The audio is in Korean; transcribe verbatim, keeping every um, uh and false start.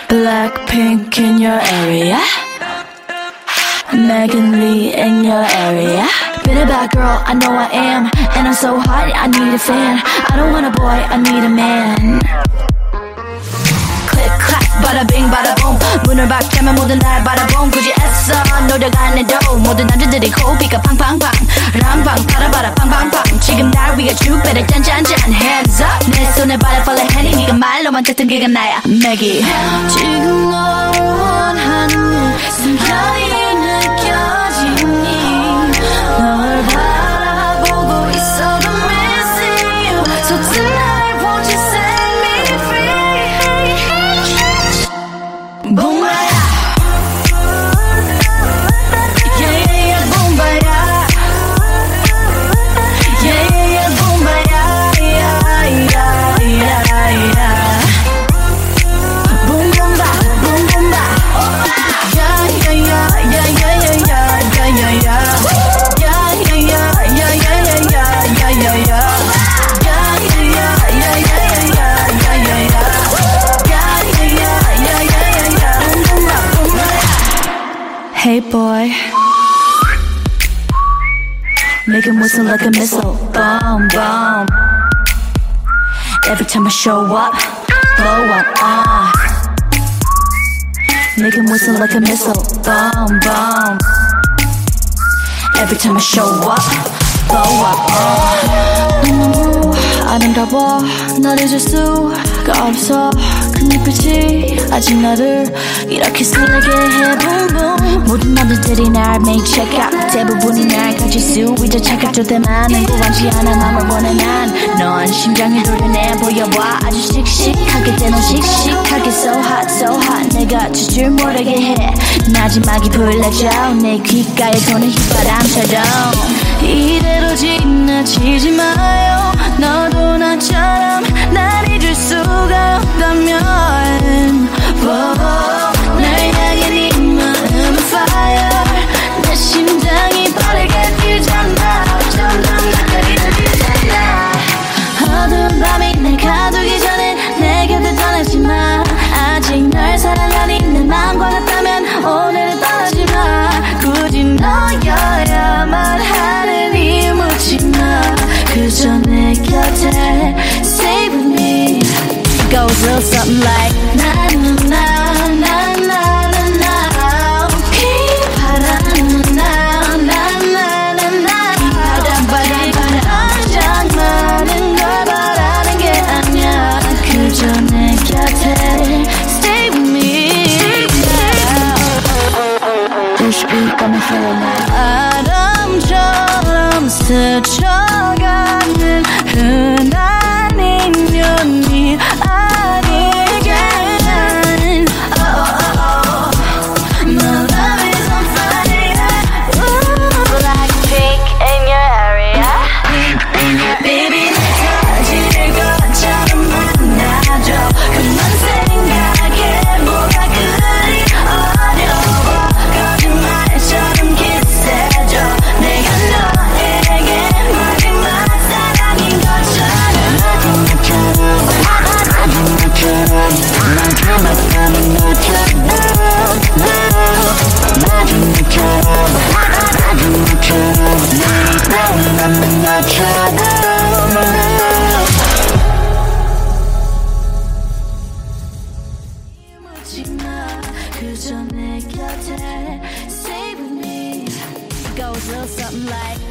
Blackpink in your area? Megan Lee in your area? Been a bad girl, I know I am. And I'm so hot, I need a fan. I don't want a boy, I need a man. Click, clack, bada bing, bada boom. 문을 박차면 모든 날 바라봄. 굳이 애써 노력 안 해도 모든 남자들이 코피가 팡팡팡. 랑방, 바라바라 팡팡팡. 지금 날 위해 주배를 짠짠짠. Hands up, 내 손에 butterfly honey. 네가 말로만 듣던 그가 나야, Maggie. 지금 널 원하는 순간이 느껴지니 널 바라보고 있어도 missing you. So tonight won't you set me free? Boom, Hey boy, make him whistle like a missile. Boom, boom. Every time I show up, blow up, uh. Make him whistle like a missile. Boom, boom. Every time I show up, blow up, uh. 너무 아름다워, 널 잊을 수가 없어. 그 눈빛이 아직 나를 이렇게 설레게 해. Boom, boom. 모든 남자들이 날 make check out. 대부분이 날 가질 수 있어. 착각될 때만 난 구하지 않아. 맘을 원해 난. 넌 심장이 도려내 보여봐. 아주 씩씩하게 때론 씩씩하게 So hot, so hot. 내가 줄 모르게 해. 마지막이 불러줘. 내 귓가에 도는 휘바람처럼. 이대로 지나치지 마요. 너도 나처럼 날 잊을 수가 없다면 Whoa, 날 향해 네 마음은 fire. 내 심장이 빠르게 뛰잖아. 점점 가까이 들리잖아. 어두운 밤이 날 가두기 전에 내 곁에 떠나지 마. 아직 널 사랑하니 내 맘과 같다면 오늘은 떠나지 마. 굳이 너여야만 하는 이유 묻지 마. 그저 내 곁에 stay with me. It goes a little something like na na na na na na. 이 바람은 na na na na na. 이 바람 바람 바람 아장 많은 걸 바라는 게 아니야. 그저 내 곁에 stay with me. This beat got me feeling like 바람처럼 스쳐가는 흔한 인연이 아니게. Oh, oh, oh. My love is on fire. Ooh. Blackpink in your area. Baby 날 터질 것처럼 만나줘. 그만 생각해 뭐가 그리 어려워. 거짓말처럼 키스해줘. 내가 너에게 마지막 사랑인 것처럼. 마지막처럼 마지막처럼 마지막처럼 마지막처럼 마지막처럼 내 남는 나처럼. 그저 내 곁에 stay with me. It goes a little something like